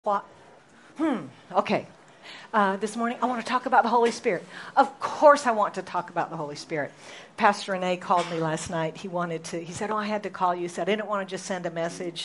What? Okay. This morning, I want to talk about the Holy Spirit. Of course, I want to talk about the Holy Spirit. Pastor Rene called me last night. He said, I had to call you. He said, I didn't want to just send a message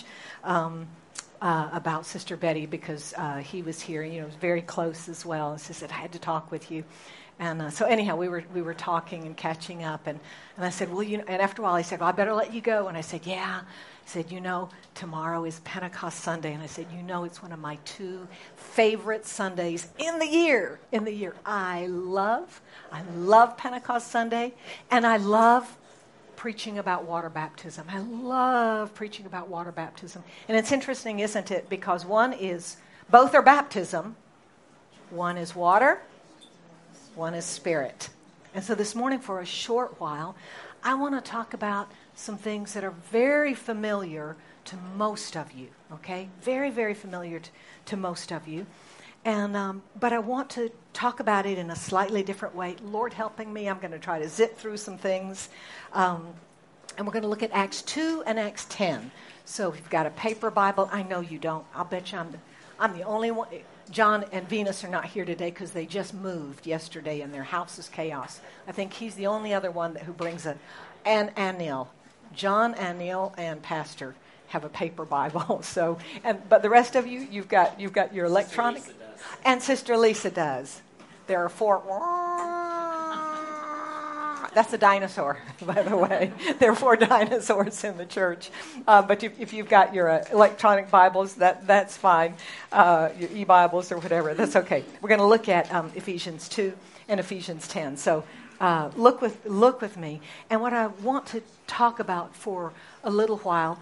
about Sister Betty because he was here. You know, it was very close as well. He said, I had to talk with you. And so anyhow, we were talking and catching up. And I said, well, and after a while, he said, well, I better let you go. And I said, yeah. He said, tomorrow is Pentecost Sunday. And I said, it's one of my two favorite Sundays in the year. I love Pentecost Sunday. And I love preaching about water baptism. I love preaching about water baptism. And it's interesting, isn't it? Because both are baptism. One is water. One is spirit. And so this morning, for a short while, I want to talk about some things that are very familiar to most of you, okay? Very, very familiar to most of you. And but I want to talk about it in a slightly different way. Lord helping me, I'm going to try to zip through some things. And we're going to look at Acts 2 and Acts 10. So if you've got a paper Bible, I know you don't. I'll bet you I'm the only one. John and Venus are not here today because they just moved yesterday and their house is chaos. I think he's the only other one who brings it. And Anil. John, Anil, and Pastor have a paper Bible. But the rest of you, you've got your electronic. And Sister Lisa does. There are 4. That's a dinosaur, by the way. There are 4 dinosaurs in the church. But if you've got your electronic Bibles, that's fine. Your e-Bibles or whatever, that's okay. We're going to look at Ephesians 2 and Ephesians 10. So look with me. And what I want to talk about for a little while,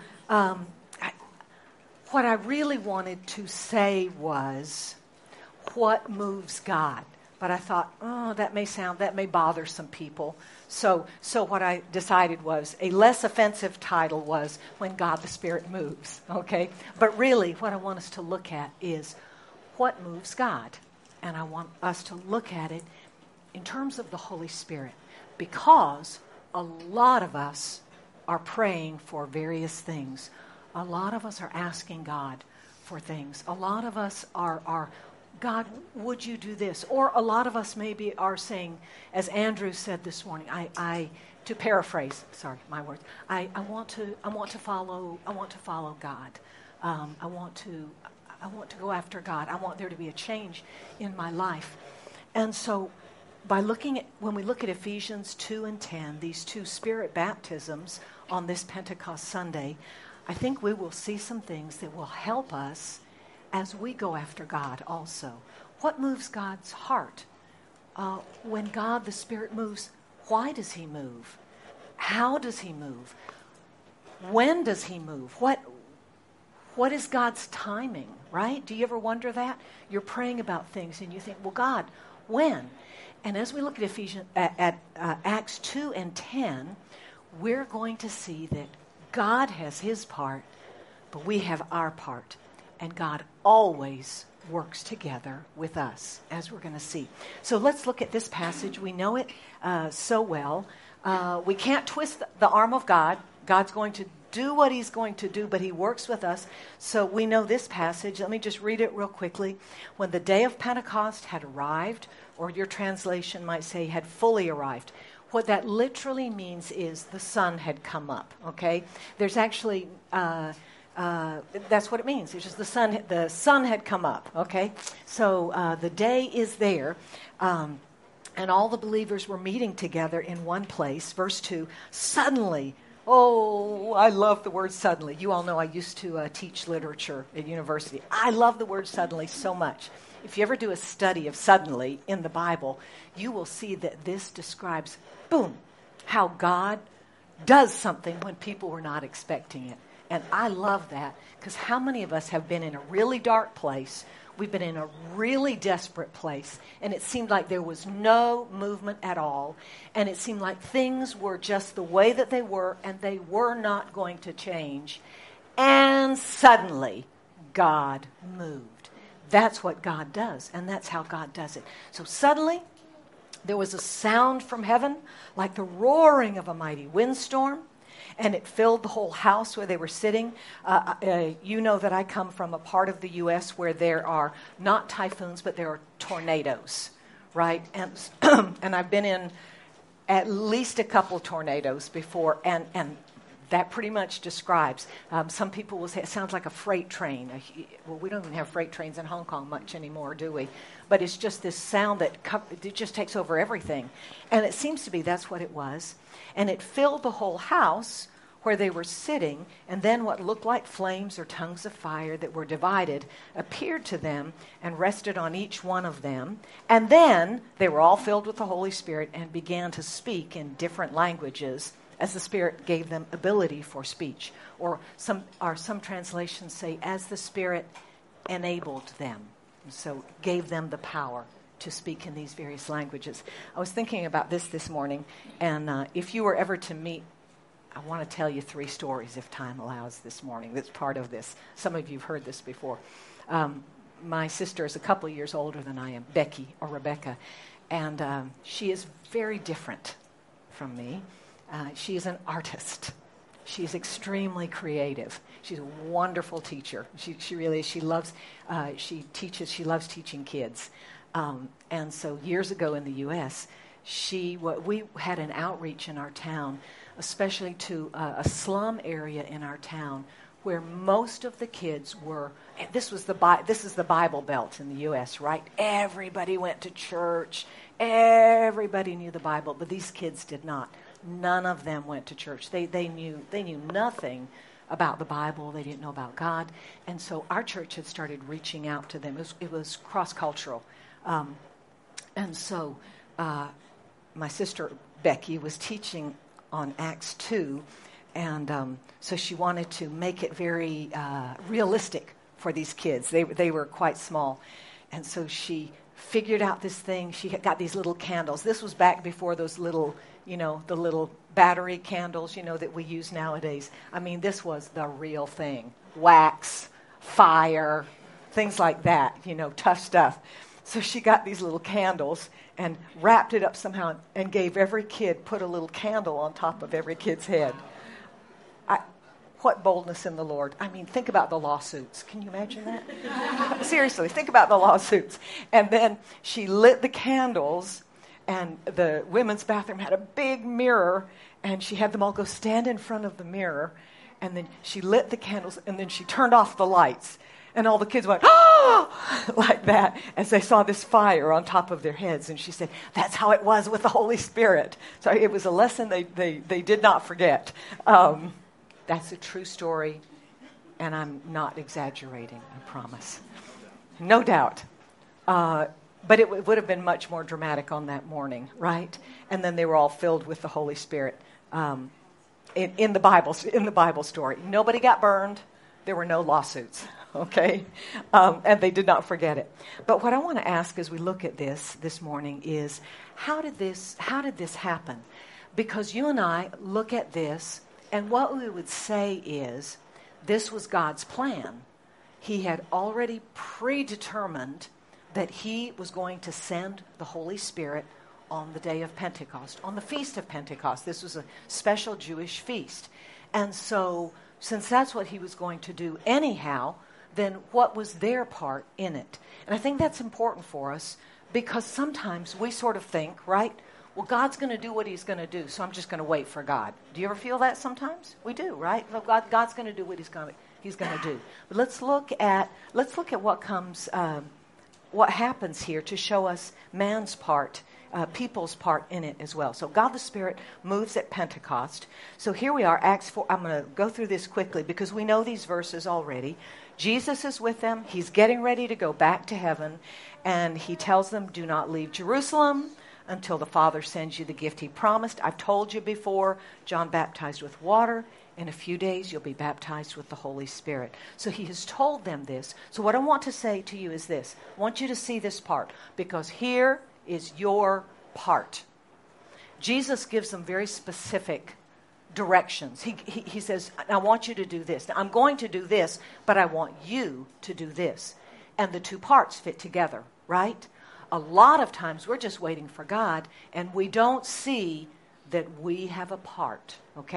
what I really wanted to say was what moves God. But I thought, that may bother some people. So what I decided was a less offensive title was When God the Spirit Moves, okay? But really what I want us to look at is what moves God. And I want us to look at it in terms of the Holy Spirit, because a lot of us are praying for various things. A lot of us are asking God for things. A lot of us are God, would you do this? Or a lot of us maybe are saying, as Andrew said this morning, to paraphrase, sorry, my words, I want to follow God. I want to go after God. I want there to be a change in my life. And so when we look at Ephesians 2 and 10, these 2 spirit baptisms on this Pentecost Sunday, I think we will see some things that will help us as we go after God also. What moves God's heart? When God, the Spirit, moves, why does he move? How does he move? When does he move? What is God's timing, right? Do you ever wonder that? You're praying about things and you think, well, God, when? And as we look at Acts 2 and 10, we're going to see that God has his part, but we have our part. And God always works together with us, as we're going to see. So let's look at this passage. We know it so well. We can't twist the arm of God. God's going to do what he's going to do, but he works with us. So we know this passage. Let me just read it real quickly. When the day of Pentecost had arrived, or your translation might say had fully arrived, what that literally means is the sun had come up, okay? There's actually... that's what it means. It's just the sun had come up, okay? So the day is there, and all the believers were meeting together in one place. Verse 2, suddenly, I love the word suddenly. You all know I used to teach literature at university. I love the word suddenly so much. If you ever do a study of suddenly in the Bible, you will see that this describes, boom, how God does something when people were not expecting it. And I love that, because how many of us have been in a really dark place? We've been in a really desperate place, and it seemed like there was no movement at all, and it seemed like things were just the way that they were, and they were not going to change. And suddenly, God moved. That's what God does, and that's how God does it. So suddenly, there was a sound from heaven like the roaring of a mighty windstorm, and it filled the whole house where they were sitting. You know that I come from a part of the U.S. where there are not typhoons, but there are tornadoes, right? And and I've been in at least a couple tornadoes before, and that pretty much describes. Some people will say it sounds like a freight train. Well, we don't even have freight trains in Hong Kong much anymore, do we? But it's just this sound that it just takes over everything. And it seems to be that's what it was. And it filled the whole house where they were sitting, and then what looked like flames or tongues of fire that were divided appeared to them and rested on each one of them. And then they were all filled with the Holy Spirit and began to speak in different languages as the Spirit gave them ability for speech. Or some translations say, as the Spirit enabled them. So gave them the power to speak in these various languages. I was thinking about this morning, and if you were ever to meet, I want to tell you 3 stories, if time allows, this morning. That's part of this. Some of you have heard this before. My sister is a couple of years older than I am, Becky, or Rebecca, and she is very different from me. She is an artist. She's extremely creative. She's a wonderful teacher. She really is. She loves teaching kids. And so years ago in the U.S., we had an outreach in our town, especially to a slum area in our town, where most of the kids were. This is the Bible Belt in the U.S., right? Everybody went to church. Everybody knew the Bible, but these kids did not. None of them went to church. They knew nothing about the Bible. They didn't know about God. And so our church had started reaching out to them. It was cross-cultural. And so my sister Becky was teaching on Acts 2, and so she wanted to make it very realistic for these kids. They were quite small. And so she figured out this thing. She had got these little candles. This was back before those little, the little battery candles, that we use nowadays. I mean, this was the real thing. Wax, fire, things like that, tough stuff. So she got these little candles and wrapped it up somehow and gave every kid, put a little candle on top of every kid's head. What boldness in the Lord. I mean, think about the lawsuits. Can you imagine that? Seriously, think about the lawsuits. And then she lit the candles, and the women's bathroom had a big mirror, and she had them all go stand in front of the mirror, and then she lit the candles, and then she turned off the lights. And all the kids went, oh, like that, as they saw this fire on top of their heads. And she said, that's how it was with the Holy Spirit. So it was a lesson they did not forget. That's a true story, and I'm not exaggerating, I promise. No doubt. But it would have been much more dramatic on that morning, right? And then they were all filled with the Holy Spirit in the Bible story. Nobody got burned. There were no lawsuits, okay? And they did not forget it. But what I want to ask as we look at this morning is, how did this happen? Because you and I look at this, and what we would say is, this was God's plan. He had already predetermined that he was going to send the Holy Spirit on the day of Pentecost, on the Feast of Pentecost. This was a special Jewish feast. And so, since that's what he was going to do anyhow, then what was their part in it? And I think that's important for us, because sometimes we sort of think, right, well, God's going to do what he's going to do, so I'm just going to wait for God. Do you ever feel that sometimes? We do, right? God's going to do what he's going to do. But let's look at what happens here to show us man's part, people's part in it as well. So God the Spirit moves at Pentecost. So here we are, Acts 4. I'm going to go through this quickly because we know these verses already. Jesus is with them. He's getting ready to go back to heaven, and he tells them, do not leave Jerusalem until the Father sends you the gift he promised. I've told you before, John baptized with water. In a few days, you'll be baptized with the Holy Spirit. So he has told them this. So what I want to say to you is this. I want you to see this part, because here is your part. Jesus gives them very specific directions. He says, I want you to do this. Now, I'm going to do this, but I want you to do this. And the two parts fit together, right? A lot of times we're just waiting for God, and we don't see that we have a part, okay?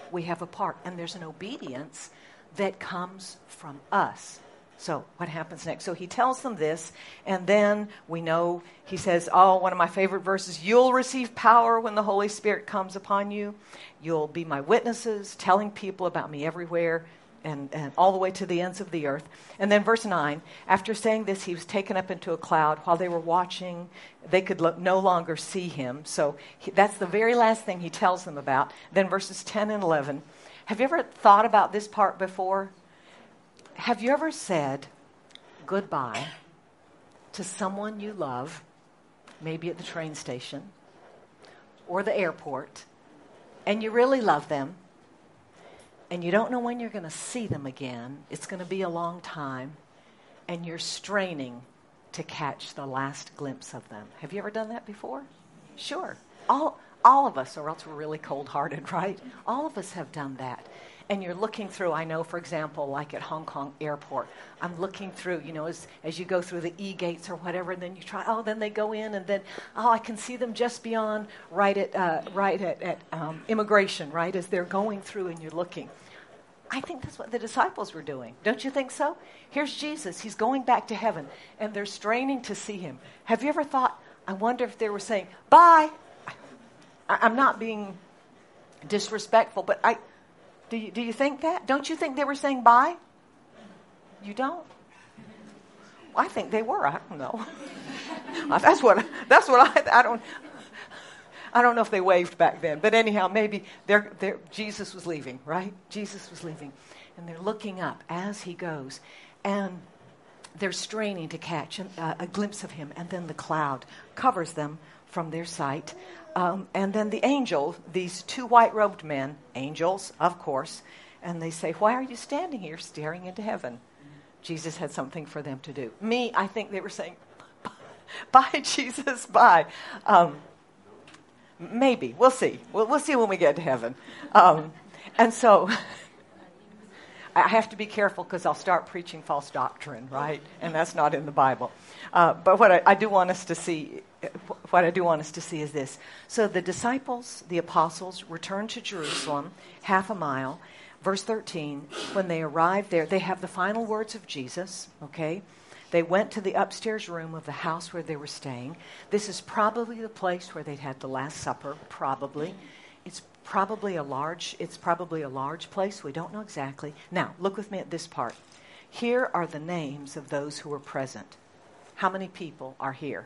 we have a part. And there's an obedience that comes from us. So what happens next? So he tells them this, and then we know, he says, one of my favorite verses, you'll receive power when the Holy Spirit comes upon you. You'll be my witnesses, telling people about me everywhere, and all the way to the ends of the earth. And then verse 9, after saying this, he was taken up into a cloud. While they were watching, they could no longer see him. So that's the very last thing he tells them about. Then verses 10 and 11. Have you ever thought about this part before? Have you ever said goodbye to someone you love, maybe at the train station or the airport, and you really love them, and you don't know when you're going to see them again? It's going to be a long time, and you're straining to catch the last glimpse of them. Have you ever done that before? Sure. All of us, or else we're really cold-hearted, right? All of us have done that. And you're looking through, I know, for example, like at Hong Kong Airport, I'm looking through, as you go through the E-gates or whatever, and then you try, then they go in, and then, I can see them just beyond, right at immigration, right, as they're going through and you're looking. I think that's what the disciples were doing. Don't you think so? Here's Jesus. He's going back to heaven, and they're straining to see him. Have you ever thought, I wonder if they were saying, bye? I'm not being disrespectful, but do you think that? Don't you think they were saying bye? You don't? Well, I think they were. I don't know. I don't know if they waved back then, but anyhow, maybe Jesus was leaving, right? Jesus was leaving, and they're looking up as he goes, and they're straining to catch a glimpse of him, and then the cloud covers them from their sight. And then the angel, these two white-robed men, angels, of course, and they say, why are you standing here staring into heaven? Jesus had something for them to do. I think they were saying, bye, Jesus, bye. Maybe. We'll see. We'll see when we get to heaven. And so I have to be careful because I'll start preaching false doctrine, right? And that's not in the Bible. But what I do want us to see is this. So the disciples, the apostles, returned to Jerusalem, half a mile. Verse 13, when they arrived there, they have the final words of Jesus, okay? They went to the upstairs room of the house where they were staying. This is probably the place where they'd had the Last Supper, probably. It's probably a large place. We don't know exactly. Now, look with me at this part. Here are the names of those who were present. How many people are here?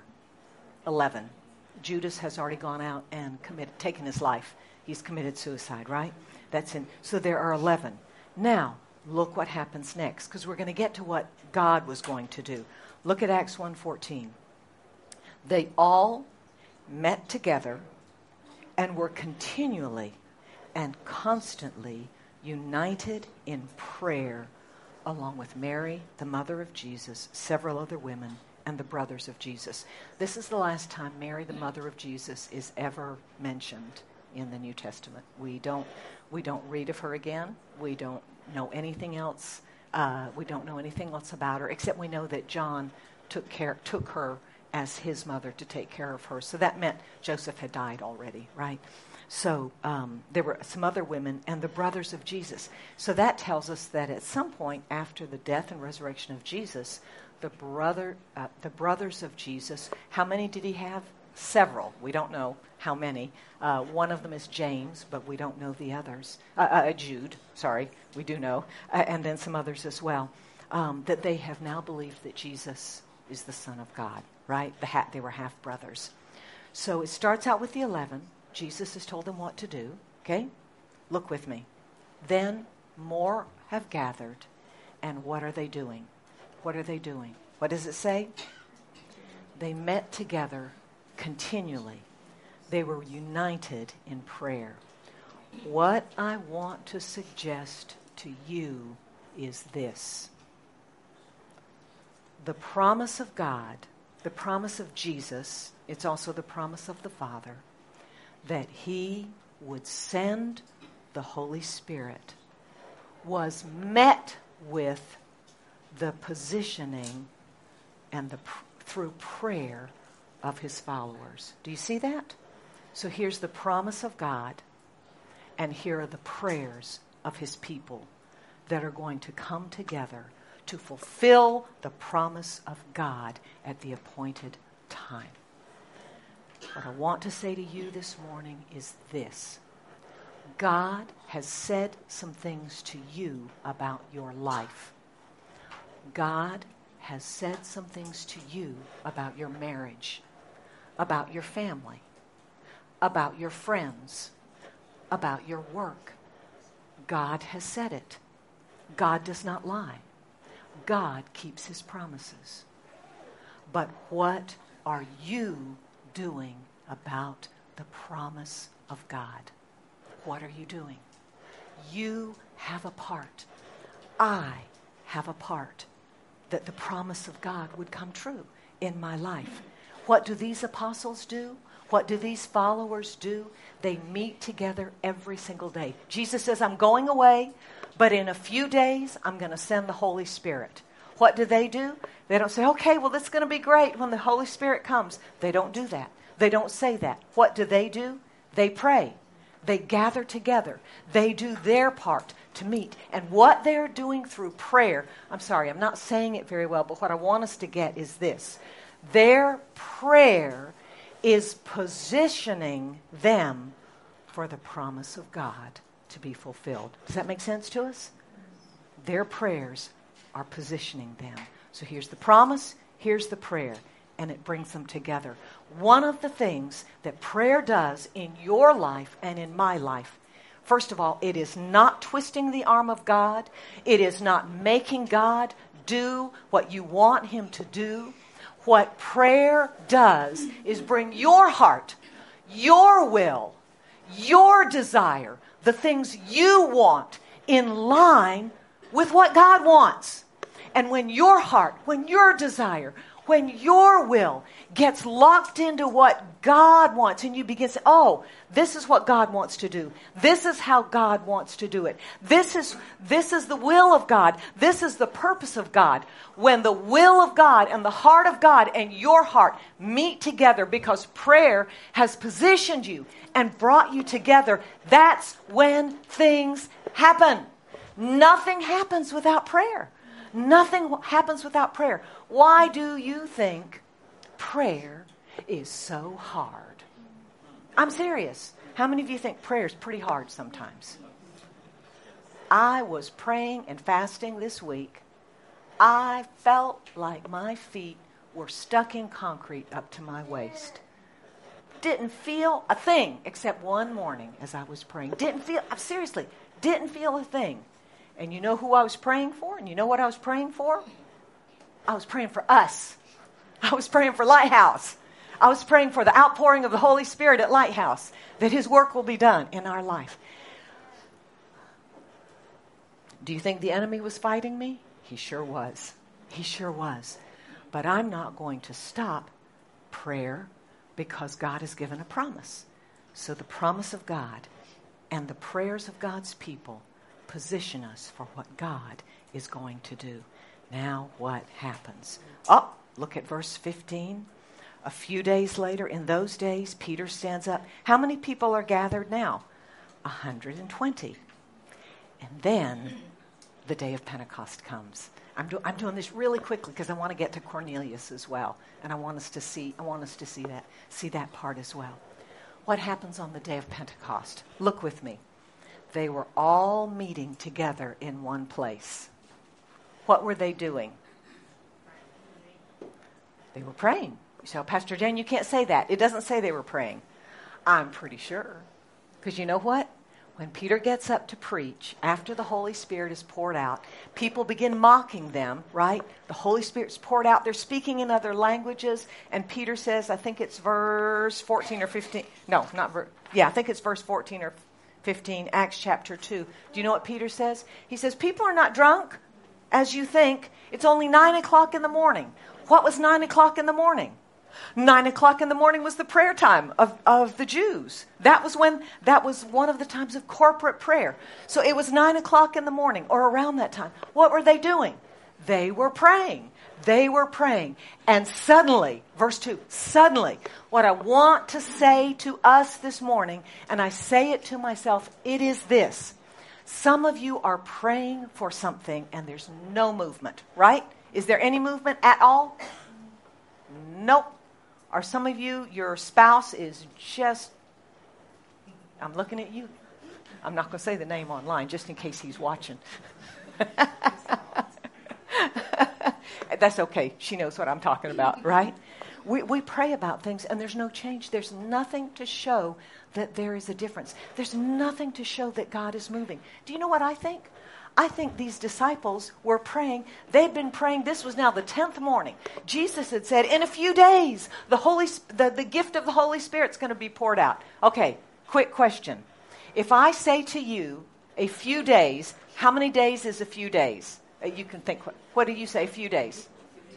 11. Judas has already gone out and taken his life. He's committed suicide, right? So there are 11. Now, look what happens next, because we're going to get to what God was going to do. Look at Acts 1:14. They all met together and were continually and constantly united in prayer, along with Mary, the mother of Jesus, several other women, and the brothers of Jesus. This is the last time Mary, the mother of Jesus, is ever mentioned in the New Testament. We don't read of her again. We don't know anything else. We don't know anything else about her, except we know that John took her as his mother to take care of her. So that meant Joseph had died already, right? So there were some other women and the brothers of Jesus. So that tells us that at some point after the death and resurrection of Jesus, the brothers of Jesus, how many did he have? Several. We don't know how many. One of them is James, but we don't know the others. Jude, sorry, we do know. And then some others as well. That they have now believed that Jesus is the Son of God, right? They were half brothers. So it starts out with the 11. Jesus has told them what to do, okay? Look with me. Then more have gathered, and what are they doing? What are they doing? What does it say? They met together continually. They were united in prayer. What I want to suggest to you is this. The promise of God, the promise of Jesus, it's also the promise of the Father, that he would send the Holy Spirit, was met with the positioning and through prayer of his followers. Do you see that? So here's the promise of God, And here are the prayers of his people that are going to come together to fulfill the promise of God at the appointed time. What I want to say to you this morning is this. God has said some things to you about your life. God has said some things to you about your marriage, about your family, about your friends, about your work. God has said it. God does not lie. God keeps his promises. But what are you doing about the promise of God? What are you doing? You have a part. I have a part that the promise of God would come true in my life. What do these apostles do? What do these followers do? They meet together every single day. Jesus says, I'm going away, but in a few days, I'm going to send the Holy Spirit. What do? They don't say, okay, well, this is going to be great when the Holy Spirit comes. They don't do that. They don't say that. What do? They pray. They gather together. They do their part to meet. And what they're doing through prayer, I'm sorry, I'm not saying it very well, but what I want us to get is this. Their prayer is positioning them for the promise of God to be fulfilled. Does that make sense to us? Their prayers are positioning them. So here's the promise, here's the prayer, and it brings them together. One of the things that prayer does in your life and in my life, first of all, it is not twisting the arm of God. It is not making God do what you want him to do. What prayer does is bring your heart, your will, your desire, the things you want in line with what God wants. And when your heart, when your desire, when your will gets locked into what God wants and you begin to say, oh, this is what God wants to do. This is how God wants to do it. This is the will of God. This is the purpose of God. When the will of God and the heart of God and your heart meet together because prayer has positioned you and brought you together, that's when things happen. Nothing happens without prayer. Nothing happens without prayer. Why do you think prayer is so hard? I'm serious. How many of you think prayer is pretty hard sometimes? I was praying and fasting this week. I felt like my feet were stuck in concrete up to my waist. Didn't feel a thing except one morning as I was praying. Didn't feel a thing. And you know who I was praying for? And you know what I was praying for? I was praying for us. I was praying for Lighthouse. I was praying for the outpouring of the Holy Spirit at Lighthouse, that his work will be done in our life. Do you think the enemy was fighting me? He sure was. He sure was. But I'm not going to stop prayer because God has given a promise. So the promise of God and the prayers of God's people position us for what God is going to do. Now what happens? Oh, look at verse 15. A few days later, in those days, Peter stands up. How many people are gathered now? 120. And then the day of Pentecost comes. I'm doing this really quickly because I want to get to Cornelius as well, and I want us to see that part as well. What happens on the day of Pentecost? Look with me. They were all meeting together in one place. What were they doing? They were praying. You say, oh, Pastor Jen, you can't say that. It doesn't say they were praying. I'm pretty sure. Because you know what? When Peter gets up to preach, after the Holy Spirit is poured out, people begin mocking them, right? The Holy Spirit's poured out. They're speaking in other languages. And Peter says, I think it's verse 14 or 15. No, not verse. Yeah, I think it's verse 14 or 15, Acts chapter 2. Do you know what Peter says? He says, people are not drunk, as you think. It's only 9 o'clock in the morning. What was 9 o'clock in the morning? 9 o'clock in the morning was the prayer time of the Jews. That was one of the times of corporate prayer. So it was 9 o'clock in the morning or around that time. What were they doing? They were praying. They were praying. And suddenly, verse 2, suddenly, what I want to say to us this morning, and I say it to myself, it is this. Some of you are praying for something and there's no movement, right? Is there any movement at all? Nope. Or some of you, your spouse is just, I'm looking at you. I'm not going to say the name online just in case he's watching. That's okay. She knows what I'm talking about, right? We pray about things and there's no change. There's nothing to show that there is a difference. There's nothing to show that God is moving. Do you know what I think? I think these disciples were praying. They'd been praying. This was now the 10th morning. Jesus had said, in a few days, the gift of the Holy Spirit's going to be poured out. Okay, quick question. If I say to you, a few days, how many days is a few days? You can think, what do you say, a few days?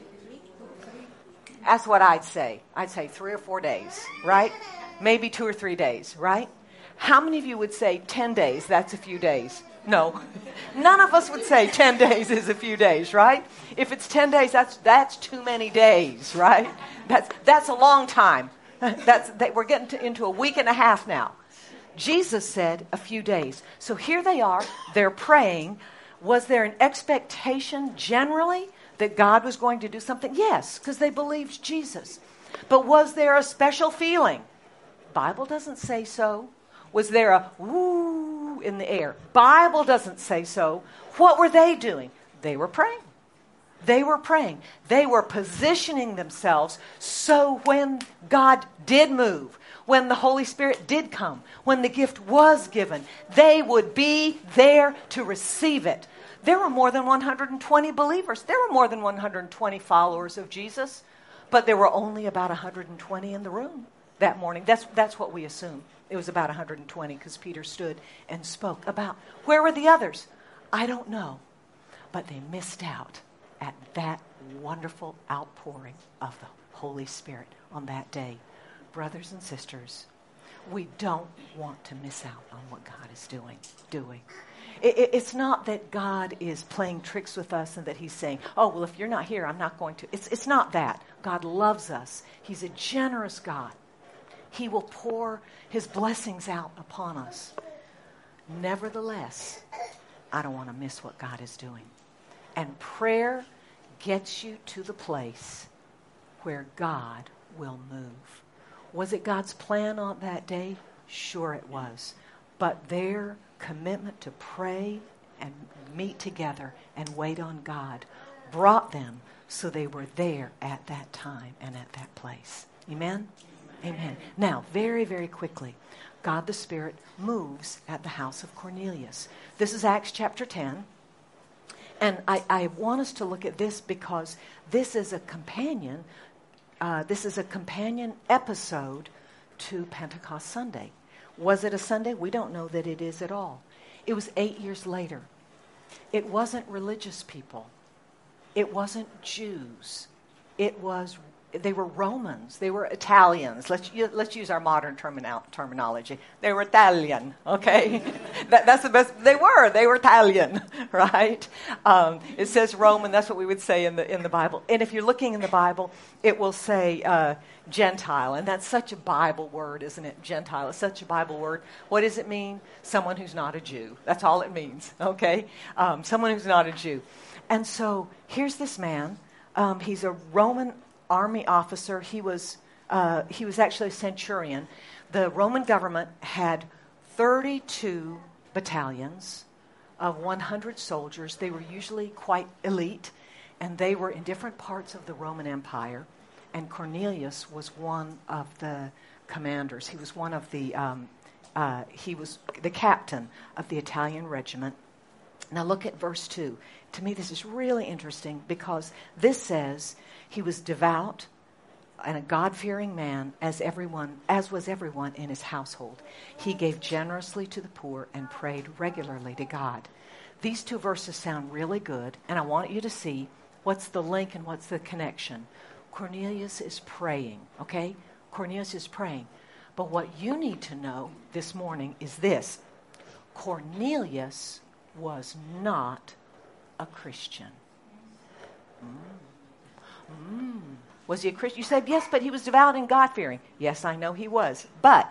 That's what I'd say. I'd say 3 or 4 days, right? Maybe 2 or 3 days, right? How many of you would say 10 days, that's a few days? No. None of us would say 10 days is a few days, right? If it's 10 days, that's too many days, right? That's a long time. We're getting into a week and a half now. Jesus said a few days. So here they are. They're praying. Was there an expectation generally that God was going to do something? Yes, because they believed Jesus. But was there a special feeling? Bible doesn't say so. Was there a woo in the air? Bible doesn't say so. What were they doing? They were praying. They were praying. They were positioning themselves so when God did move, when the Holy Spirit did come, when the gift was given, they would be there to receive it. There were more than 120 believers. There were more than 120 followers of Jesus, but there were only about 120 in the room that morning. That's what we assume. It was about 120 because Peter stood and spoke about. Where were the others? I don't know, but they missed out at that wonderful outpouring of the Holy Spirit on that day. Brothers and sisters, we don't want to miss out on what God is doing, do we? It's not that God is playing tricks with us and that he's saying, oh, well, if you're not here, I'm not going to. It's not that. God loves us. He's a generous God. He will pour his blessings out upon us. Nevertheless, I don't want to miss what God is doing. And prayer gets you to the place where God will move. Was it God's plan on that day? Sure it was. But their commitment to pray and meet together and wait on God brought them so they were there at that time and at that place. Amen? Amen. Now, very, very quickly, God the Spirit moves at the house of Cornelius. This is Acts chapter 10. And I want us to look at this because this is a companion episode to Pentecost Sunday. Was it a Sunday? We don't know that it is at all. It was 8 years later. It wasn't religious people. It wasn't Jews. They were Romans. They were Italians. Let's use our modern terminology. They were Italian, okay? That's the best. They were Italian, right? It says Roman. That's what we would say in the Bible. And if you're looking in the Bible, it will say Gentile, and that's such a Bible word, isn't it? Gentile is such a Bible word. What does it mean? Someone who's not a Jew. That's all it means, okay? Someone who's not a Jew. And so here's this man. He's a Roman army officer. He was actually a centurion. The Roman government had 32 battalions of 100 soldiers. They were usually quite elite, and they were in different parts of the Roman Empire. And Cornelius was one of the commanders. He was one of the he was the captain of the Italian regiment. Now look at verse 2. To me, this is really interesting because this says he was devout and a God-fearing man, as was everyone in his household. He gave generously to the poor and prayed regularly to God. These two verses sound really good, and I want you to see what's the link and what's the connection. Cornelius is praying, okay? Cornelius is praying. But what you need to know this morning is this. Cornelius was not a Christian. Was he a Christian? You said, yes, but he was devout and God-fearing. Yes, I know he was. But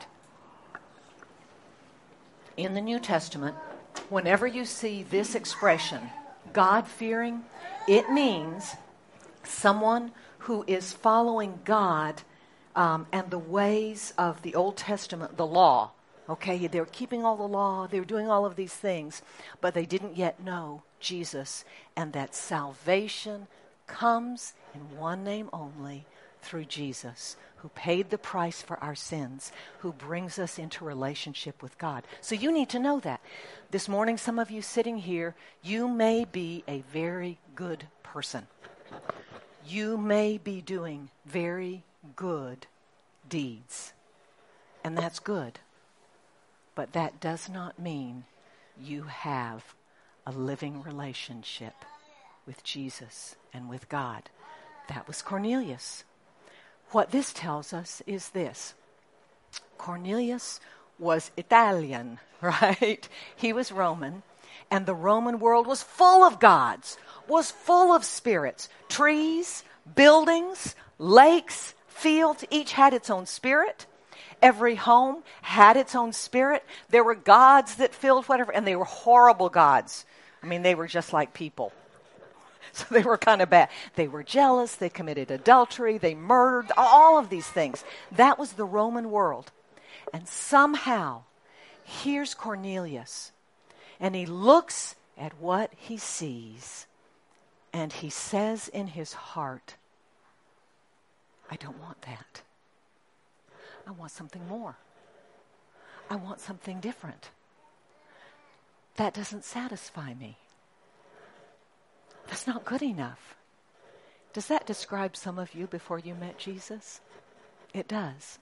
in the New Testament, whenever you see this expression, God-fearing, it means someone who is following God and the ways of the Old Testament, the law. Okay, they were keeping all the law, they were doing all of these things, but they didn't yet know Jesus, and that salvation comes in one name only, through Jesus, who paid the price for our sins, who brings us into relationship with God. So you need to know that. This morning, some of you sitting here, you may be a very good person. You may be doing very good deeds, and that's good. But that does not mean you have a living relationship with Jesus and with God. That was Cornelius. What this tells us is this. Cornelius was Italian, right? He was Roman, and the Roman world was full of gods, was full of spirits. Trees, buildings, lakes, fields, each had its own spirit. Every home had its own spirit. There were gods that filled whatever, and they were horrible gods. I mean, they were just like people. So they were kind of bad. They were jealous. They committed adultery. They murdered. All of these things. That was the Roman world. And somehow, here's Cornelius. And he looks at what he sees. And he says in his heart, I don't want that. I want something more. I want something different. That doesn't satisfy me. That's not good enough. Does that describe some of you before you met Jesus? It does.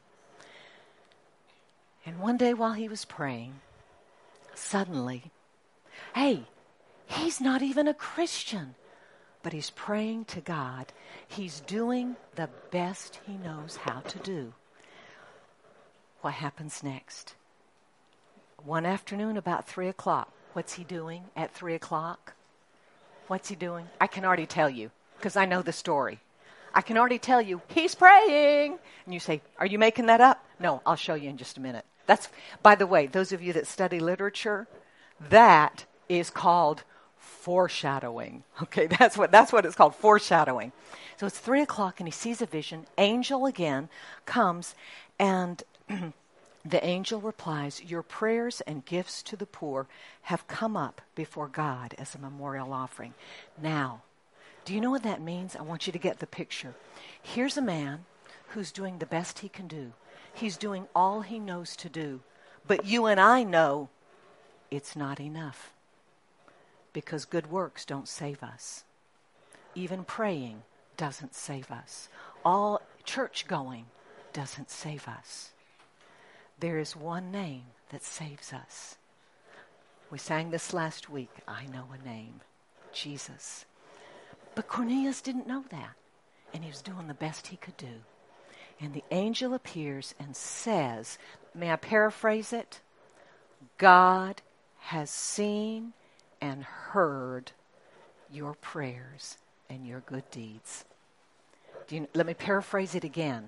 And one day while he was praying, suddenly, hey, he's not even a Christian, but he's praying to God. He's doing the best he knows how to do. What happens next? One afternoon about 3 o'clock. What's he doing at 3 o'clock? What's he doing? I can already tell you, because I know the story. I can already tell you, he's praying. And you say, are you making that up? No, I'll show you in just a minute. That's, by the way, those of you that study literature, that is called foreshadowing. Okay, that's what it's called, foreshadowing. So it's 3 o'clock and he sees a vision. Angel again comes and the angel replies, your prayers and gifts to the poor have come up before God as a memorial offering. Now, do you know what that means? I want you to get the picture. Here's a man who's doing the best he can do. He's doing all he knows to do. But you and I know it's not enough. Because good works don't save us. Even praying doesn't save us. All church going doesn't save us. There is one name that saves us. We sang this last week. I know a name. Jesus. But Cornelius didn't know that. And he was doing the best he could do. And the angel appears and says, may I paraphrase it? God has seen and heard your prayers and your good deeds. Let me paraphrase it again.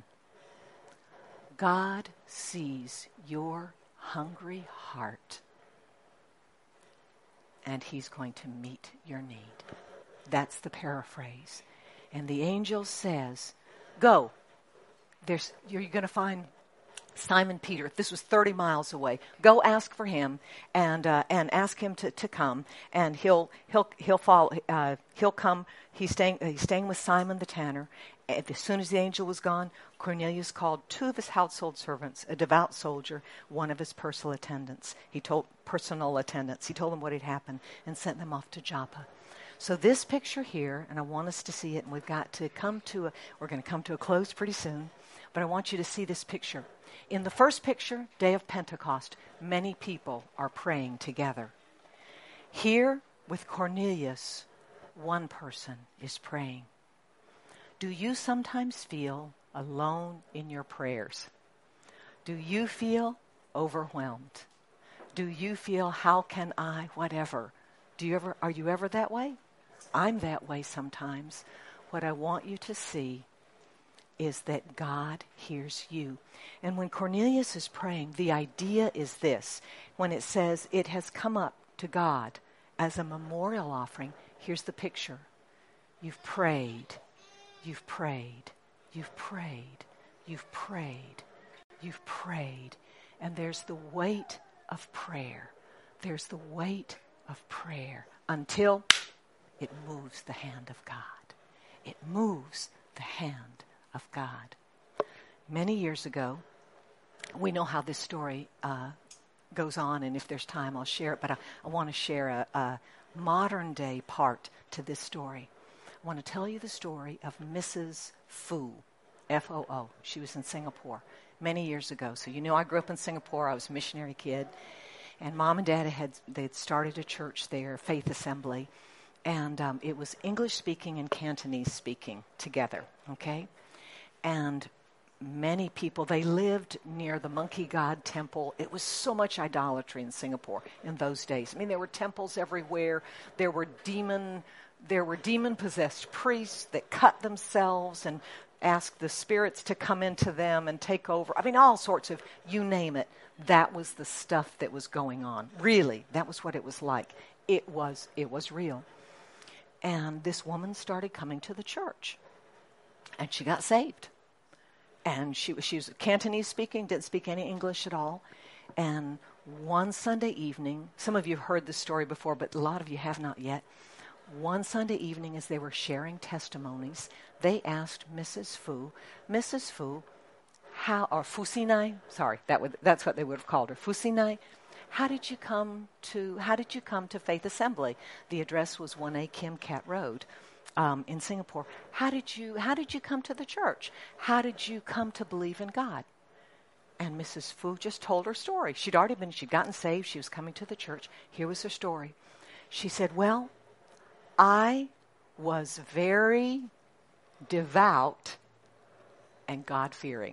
God sees your hungry heart, and he's going to meet your need. That's the paraphrase. And the angel says, go. You're going to find Simon Peter. This was 30 miles away. Go ask for him and ask him to come, and he'll follow. He'll come. He's staying with Simon the tanner. As soon as the angel was gone, Cornelius called 2 of his household servants, a devout soldier, one of his personal attendants. He told them what had happened and sent them off to Joppa. So this picture here, and I want us to see it, and we're going to come to a close pretty soon, but I want you to see this picture. In the first picture, day of Pentecost, many people are praying together. Here, with Cornelius, one person is praying. Do you sometimes feel alone in your prayers? Do you feel overwhelmed? Do you feel, how can I, whatever? Are you ever that way? I'm that way sometimes. what I want you to see is that God hears you. And when Cornelius is praying, the idea is this. When it says it has come up to God as a memorial offering, here's the picture. You've prayed, you've prayed, you've prayed, you've prayed, you've prayed. And there's the weight of prayer. There's the weight of prayer until it moves the hand of God. It moves the hand of God. Many years ago, we know how this story goes on, and if there's time, I'll share it, but I want to share a modern day part to this story. I want to tell you the story of Mrs. Foo, F-O-O. She was in Singapore many years ago. So you know I grew up in Singapore. I was a missionary kid. And Mom and Dad they'd started a church there, Faith Assembly. And it was English speaking and Cantonese speaking together, okay? And many people, they lived near the Monkey God Temple. It was so much idolatry in Singapore in those days. I mean, there were temples everywhere. There were demon-possessed priests that cut themselves and asked the spirits to come into them and take over. I mean, all sorts of, you name it. That was the stuff that was going on. Really, that was what it was like. It was real. And this woman started coming to the church. And she got saved. And she was Cantonese speaking, didn't speak any English at all. And one Sunday evening, some of you have heard this story before, but a lot of you have not yet. One Sunday evening, as they were sharing testimonies, they asked Mrs. Foo, or Fusinai, sorry, that's what they would have called her, Fusinai, how did you come to Faith Assembly? The address was 1A Kim Cat Road in Singapore. How did you come to the church? How did you come to believe in God? And Mrs. Foo just told her story. She'd gotten saved. She was coming to the church. Here was her story. She said, well, I was very devout and God-fearing.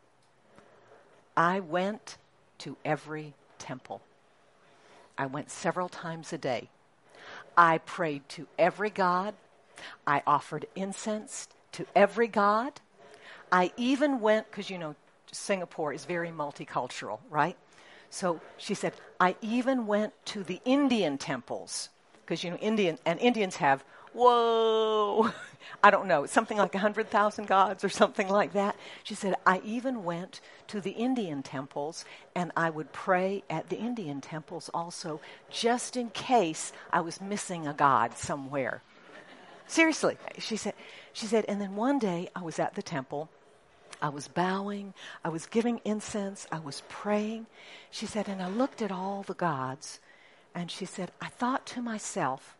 I went to every temple. I went several times a day. I prayed to every god. I offered incense to every god. I even went, because you know, Singapore is very multicultural, right? So she said, I even went to the Indian temples, because you know, Indians have, I don't know, something like 100,000 gods or something like that. She said, I even went to the Indian temples, and I would pray at the Indian temples also, just in case I was missing a god somewhere. Seriously, she said, and then one day I was at the temple. I was bowing, I was giving incense, I was praying. She said, and I looked at all the gods, and she said, I thought to myself,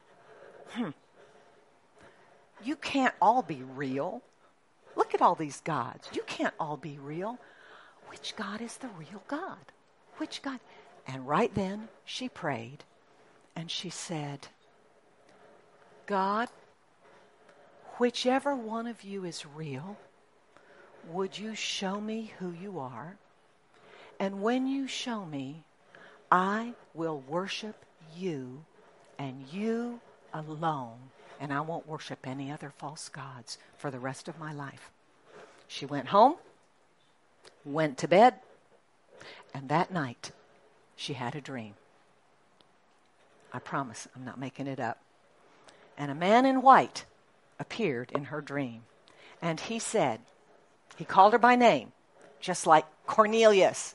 you can't all be real. Look at all these gods. You can't all be real. Which God is the real God? Which God? And right then she prayed, and she said, God, whichever one of you is real, would you show me who you are? And when you show me, I will worship you and you alone. And I won't worship any other false gods for the rest of my life. She went home, went to bed, and that night she had a dream. I promise I'm not making it up. And a man in white appeared in her dream. And he said, he called her by name, just like Cornelius.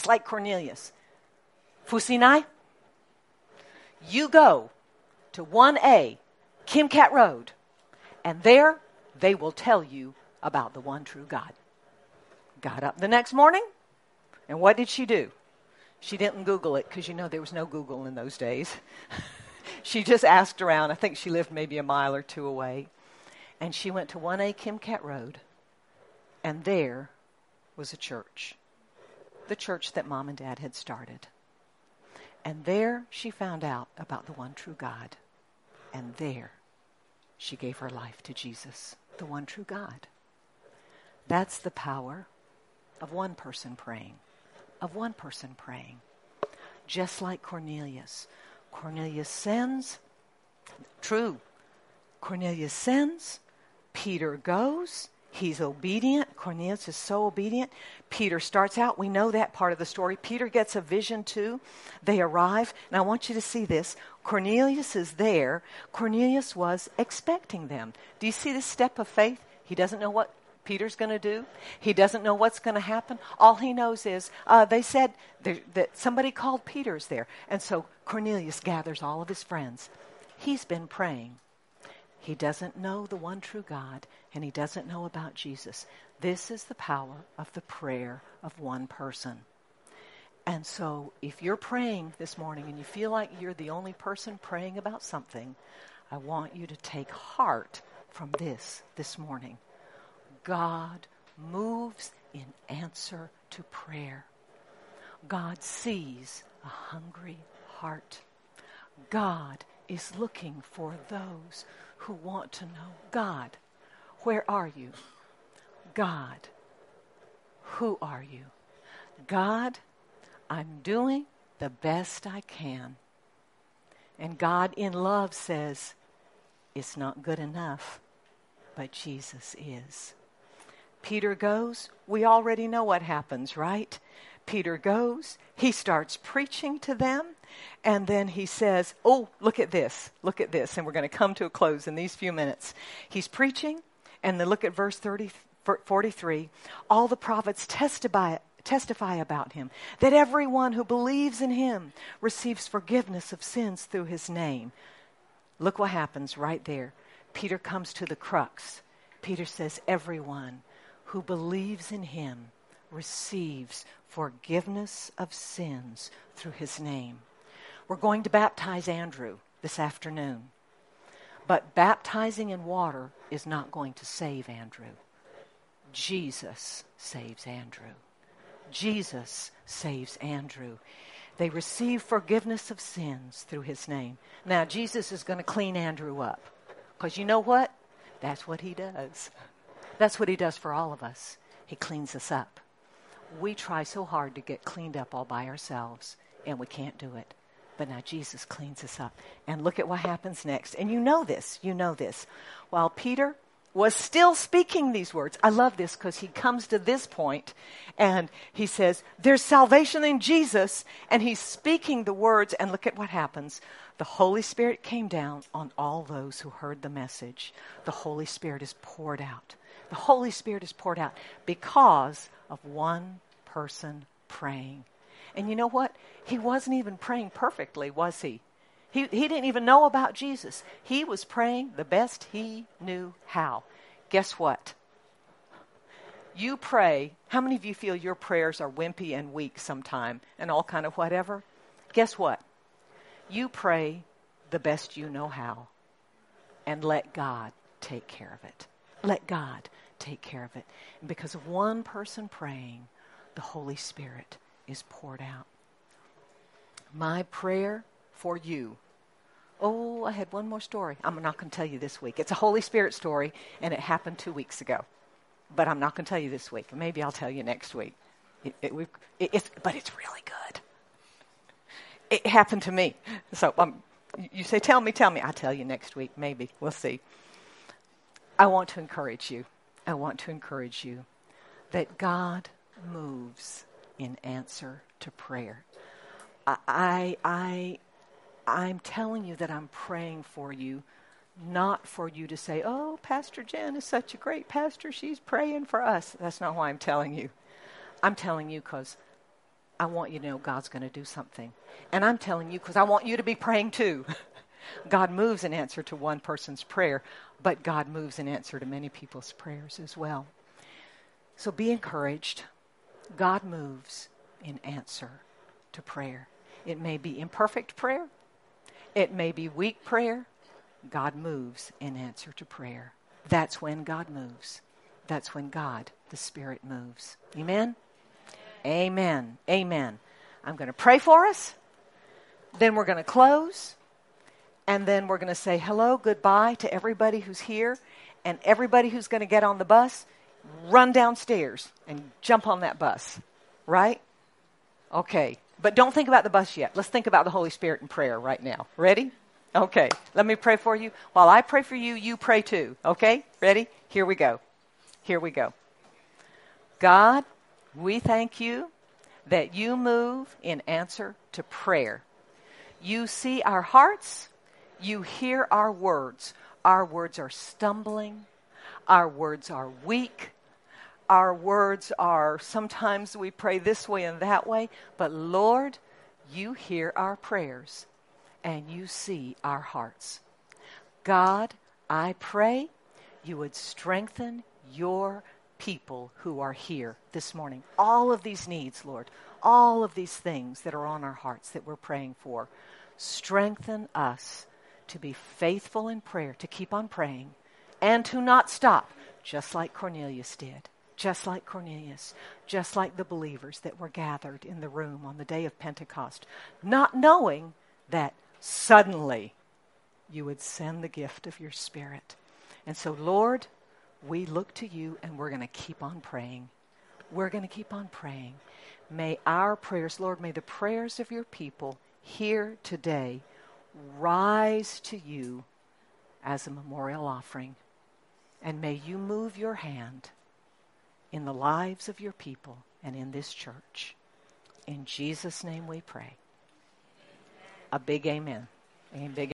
Fusinai, you go to 1A Kim Cat Road, and there they will tell you about the one true God. Got up the next morning, and what did she do? She didn't Google it, because you know there was no Google in those days. She just asked around. I think she lived maybe a mile or two away. And she went to 1A Kim Cat Road, and there was a church. The church that Mom and Dad had started. And there she found out about the one true God. And there she gave her life to Jesus, the one true God. That's the power of one person praying. Just like Cornelius. Cornelius sends. Peter goes. He's obedient. Cornelius is so obedient. Peter starts out. We know that part of the story. Peter gets a vision too. They arrive. And I want you to see this. Cornelius is there. Cornelius was expecting them. Do you see this step of faith? He doesn't know what Peter's going to do. He doesn't know what's going to happen. All he knows is they said that somebody called Peter's there. And so Cornelius gathers all of his friends. He's been praying. He doesn't know the one true God, and he doesn't know about Jesus. This is the power of the prayer of one person. And so if you're praying this morning and you feel like you're the only person praying about something, I want you to take heart from this morning. God moves in answer to prayer. God sees a hungry heart. God is looking for those who want to know God. Where are you? God, who are you? God, I'm doing the best I can. And God in love says, it's not good enough, but Jesus is. Peter goes. We already know what happens, right? Peter goes. He starts preaching to them. And then he says, oh, look at this. Look at this. And we're going to come to a close in these few minutes. He's preaching. And then look at verse 43. All the prophets testify about him, that everyone who believes in him receives forgiveness of sins through his name. Look what happens right there. Peter comes to the crux. Peter says, everyone who believes in him receives forgiveness of sins through his name. We're going to baptize Andrew this afternoon. But baptizing in water is not going to save Andrew. Jesus saves Andrew. Jesus saves Andrew. They receive forgiveness of sins through his name. Now, Jesus is going to clean Andrew up. Because you know what? That's what he does. That's what he does for all of us. He cleans us up. We try so hard to get cleaned up all by ourselves, and we can't do it. But now Jesus cleans us up. And look at what happens next. And you know this. While Peter was still speaking these words, I love this because he comes to this point and he says, there's salvation in Jesus. And he's speaking the words, and look at what happens. The Holy Spirit came down on all those who heard the message. The Holy Spirit is poured out. The Holy Spirit is poured out because of one person praying. And you know what? He wasn't even praying perfectly, was he? He didn't even know about Jesus. He was praying the best he knew how. Guess what? You pray. How many of you feel your prayers are wimpy and weak sometime and all kind of whatever? Guess what? You pray the best you know how and let God take care of it. Let God take care of it. And because of one person praying, the Holy Spirit is poured out. My prayer for you. Oh, I had one more story. I'm not going to tell you this week. It's a Holy Spirit story, and it happened 2 weeks ago. But I'm not going to tell you this week. Maybe I'll tell you next week. But it's really good. It happened to me. So you say, tell me. I'll tell you next week. Maybe. We'll see. I want to encourage you that God moves in answer to prayer. I'm telling you that I'm praying for you, not for you to say, oh, Pastor Jen is such a great pastor. She's praying for us. That's not why I'm telling you. I'm telling you because I want you to know God's going to do something. And I'm telling you because I want you to be praying too. God moves in answer to one person's prayer, but God moves in answer to many people's prayers as well. So be encouraged. God moves in answer to prayer. It may be imperfect prayer. It may be weak prayer. God moves in answer to prayer. That's when God moves. That's when God, the Spirit, moves. Amen? Amen. Amen. I'm going to pray for us. Then we're going to close. And then we're going to say hello, goodbye to everybody who's here. And everybody who's going to get on the bus, run downstairs and jump on that bus. Right? Okay. But don't think about the bus yet. Let's think about the Holy Spirit and prayer right now. Ready? Okay, let me pray for you. While I pray for you, you pray too. Okay, ready? Here we go. Here we go. God, we thank you that you move in answer to prayer. You see our hearts. You hear our words. Our words are stumbling. Our words are weak. Our words are, sometimes we pray this way and that way. But Lord, you hear our prayers and you see our hearts. God, I pray you would strengthen your people who are here this morning. All of these needs, Lord, all of these things that are on our hearts that we're praying for. Strengthen us to be faithful in prayer, to keep on praying, and to not stop, just like Cornelius did, just like Cornelius, just like the believers that were gathered in the room on the day of Pentecost, not knowing that suddenly you would send the gift of your Spirit. And so, Lord, we look to you and we're going to keep on praying. We're going to keep on praying. May our prayers, Lord, may the prayers of your people here today rise to you as a memorial offering. And may you move your hand in the lives of your people and in this church. In Jesus' name we pray. A big amen. A big